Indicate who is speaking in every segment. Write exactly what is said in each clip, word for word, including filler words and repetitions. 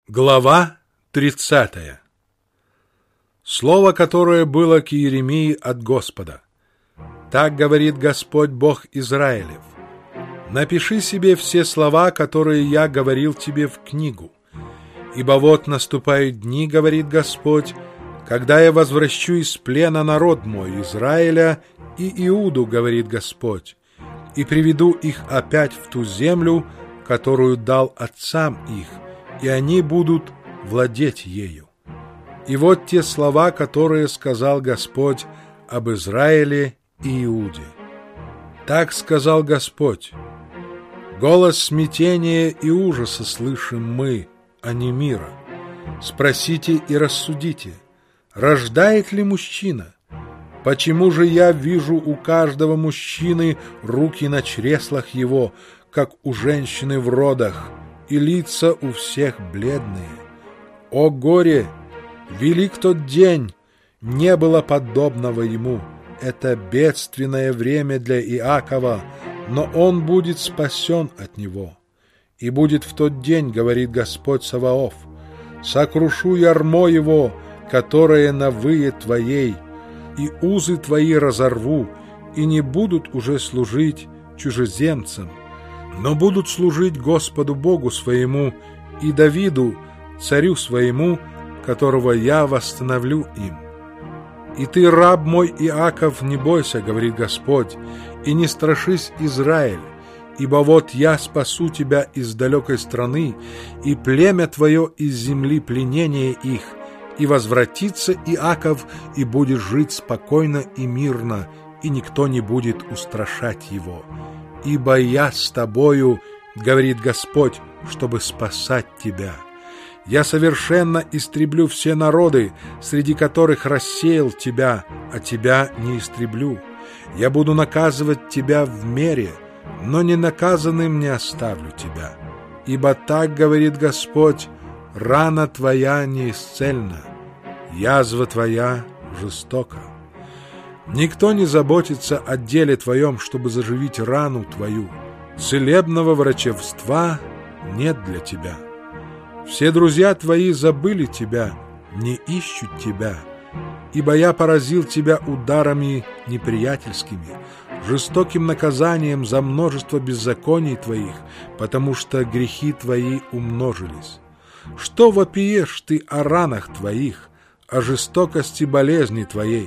Speaker 1: Глава тридцатая. Слово, которое было к Иеремии от Господа. Так говорит Господь Бог Израилев: напиши себе все слова, которые я говорил тебе, в книгу. Ибо вот наступают дни, говорит Господь, когда я возвращу из плена народ мой Израиля и Иуду, говорит Господь, и приведу их опять в ту землю, которую дал отцам их, и они будут владеть ею. И вот те слова, которые сказал Господь об Израиле и Иуде. Так сказал Господь: голос смятения и ужаса слышим мы, а не мира. Спросите и рассудите, рождает ли мужчина? Почему же я вижу у каждого мужчины руки на чреслах его, как у женщины в родах, и лица у всех бледные? О горе! Велик тот день, не было подобного ему. Это бедственное время для Иакова, но он будет спасен от него. И будет в тот день, говорит Господь Саваоф, сокрушу ярмо его, которое на вые твоей, и узы твои разорву, и не будут уже служить чужеземцам, но будут служить Господу Богу своему и Давиду, царю своему, которого я восстановлю им. И ты, раб мой Иаков, не бойся, говорит Господь, и не страшись, Израиль, ибо вот я спасу тебя из далекой страны, и племя твое из земли пленения их, и возвратится Иаков, и будет жить спокойно и мирно, и никто не будет устрашать его. Ибо я с тобою, говорит Господь, чтобы спасать тебя. Я совершенно истреблю все народы, среди которых рассеял тебя, а тебя не истреблю. Я буду наказывать тебя в мере, но не наказанным не оставлю тебя. Ибо так говорит Господь: рана твоя неисцельна, язва твоя жестока. Никто не заботится о деле твоем, чтобы заживить рану твою. Целебного врачевства нет для тебя. Все друзья твои забыли тебя, не ищут тебя, ибо я поразил тебя ударами неприятельскими, жестоким наказанием за множество беззаконий твоих, потому что грехи твои умножились. Что вопиешь ты о ранах твоих, о жестокости болезни твоей?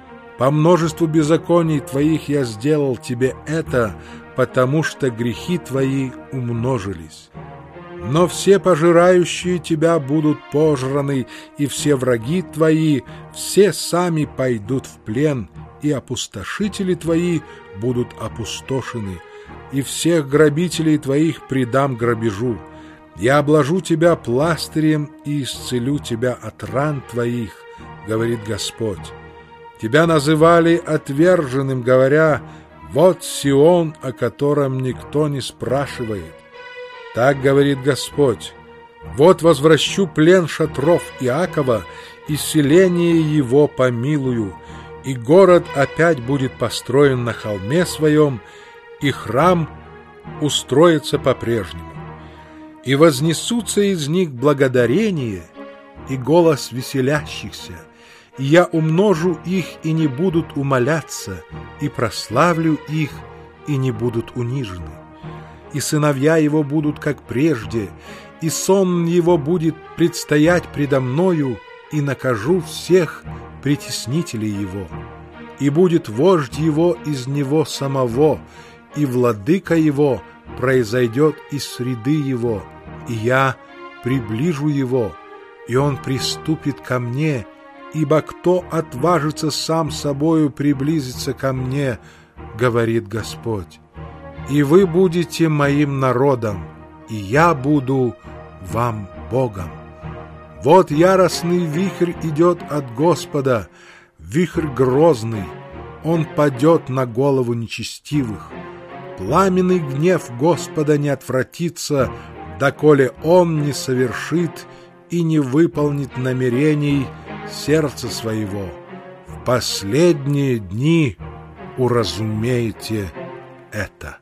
Speaker 1: По множеству беззаконий твоих я сделал тебе это, потому что грехи твои умножились. Но все пожирающие тебя будут пожраны, и все враги твои, все сами пойдут в плен, и опустошители твои будут опустошены, и всех грабителей твоих предам грабежу. Я обложу тебя пластырем и исцелю тебя от ран твоих, говорит Господь. Тебя называли отверженным, говоря: вот Сион, о котором никто не спрашивает. Так говорит Господь: вот возвращу плен шатров Иакова, и селение его помилую, и город опять будет построен на холме своем, и храм устроится по-прежнему. И вознесутся из них благодарение и голос веселящихся, и я умножу их, и не будут умоляться, и прославлю их, и не будут унижены. И сыновья его будут как прежде, и сон его будет предстоять предо мною, и накажу всех притеснителей его. И будет вождь его из него самого, и владыка его произойдет из среды его, и я приближу его, и он приступит ко мне, ибо кто отважится сам собою приблизиться ко мне, говорит Господь. И вы будете моим народом, и я буду вам Богом. Вот яростный вихрь идет от Господа, вихрь грозный, он падет на голову нечестивых. Пламенный гнев Господа не отвратится, доколе он не совершит и не выполнит намерений сердца своего. В последние дни уразумеете это.